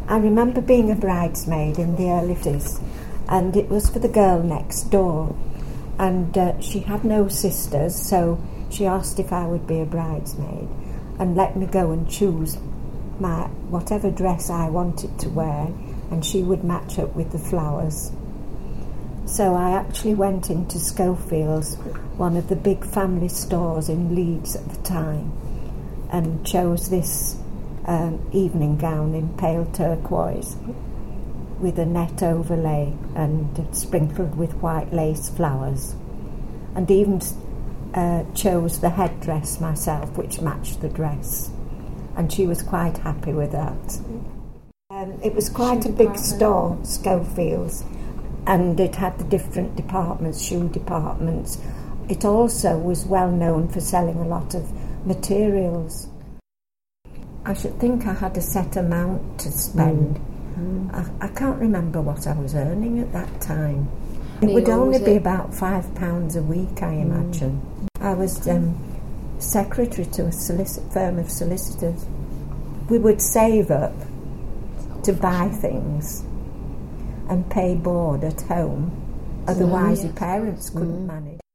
I remember being a bridesmaid in the early 50s, and it was for the girl next door. And she had no sisters, so she asked if I would be a bridesmaid and let me go and choose whatever dress I wanted to wear, and she would match up with the flowers. So I actually went into Schofield's, one of the big family stores in Leeds at the time, and chose this evening gown in pale turquoise with a net overlay and sprinkled with white lace flowers, and even chose the headdress myself, which matched the dress, and she was quite happy with that. It was quite a big store, Schofield's, and it had the different departments, shoe departments. It also was well known for selling a lot of materials. I should think I had a set amount to spend. I can't remember what I was earning at that time. It would only be about £5 a week, I imagine. I was secretary to a firm of solicitors. We would save up to buy things and pay board at home, otherwise your parents couldn't manage.